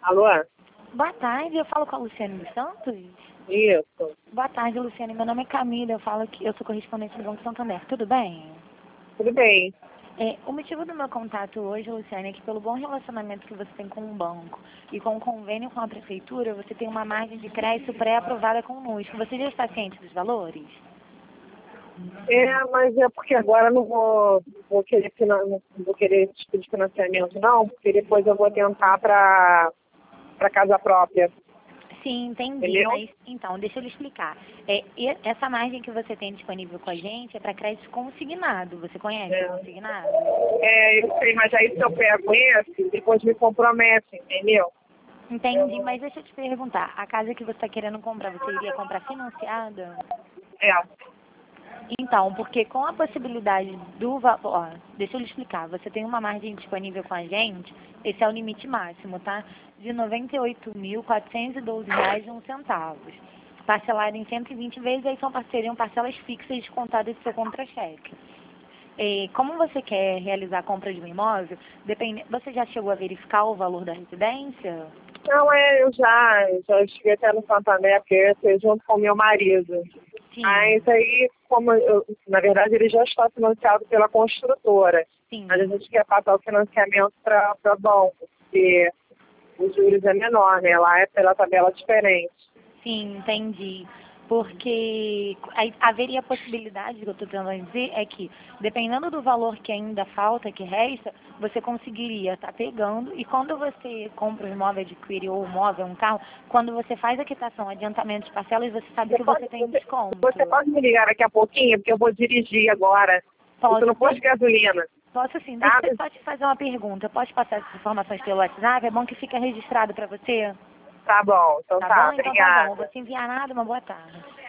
Alô? Boa tarde, eu falo com a Luciane dos Santos. Isso. Boa tarde, Luciane. Meu nome é Camila, eu falo que eu sou correspondente do Banco Santander. Tudo bem? Tudo bem. O motivo do meu contato hoje, Luciane, é que pelo bom relacionamento que você tem com o banco e com o convênio com a prefeitura, você tem uma margem de crédito pré-aprovada conosco. Você já está ciente dos valores? Mas é porque agora eu não vou querer, não vou querer esse tipo de financiamento, não, porque depois eu vou tentar para casa própria. Sim, entendi. Entendeu? Mas, então, deixa eu lhe explicar. Essa margem que você tem disponível com a gente é para crédito consignado. Você conhece o consignado? Eu sei, mas aí se eu pego esse, depois me compromete, entendeu? Entendi, mas deixa eu te perguntar. A casa que você está querendo comprar, você iria comprar financiada? É. Então, porque com a possibilidade do valor, deixa eu lhe explicar, você tem uma margem disponível com a gente, esse é o limite máximo, tá? De R$ 98.412,01. Parcelado em 120 vezes, aí seriam parcelas fixas descontadas do seu contra-cheque. Como você quer realizar a compra de um imóvel, você já chegou a verificar o valor da residência? Não, eu já estive até no Santander, porque eu fui junto com meu marido. Sim, Mas aí, na verdade, ele já está financiado pela construtora. sim. Mas a gente quer passar o financiamento para banco, porque os juros é menor, né? Lá é pela tabela diferente. Sim, entendi. Porque haveria a possibilidade, que eu estou tentando dizer, é que, dependendo do valor que ainda falta, que resta, você conseguiria estar pegando, e quando você compra um imóvel, adquire ou um móvel, um carro, quando você faz a quitação, adiantamento de parcelas, você sabe que você tem desconto. Você pode me ligar daqui a pouquinho, porque eu vou dirigir agora. Eu tô no posto de gasolina. Posso sim. Tá? Deixa eu só te fazer uma pergunta. Pode passar essas informações pelo WhatsApp? É bom que fique registrado para você? Tá bom, então Tá tá, bom? Então tá bom. obrigada. Eu vou te enviar nada. Uma boa tarde.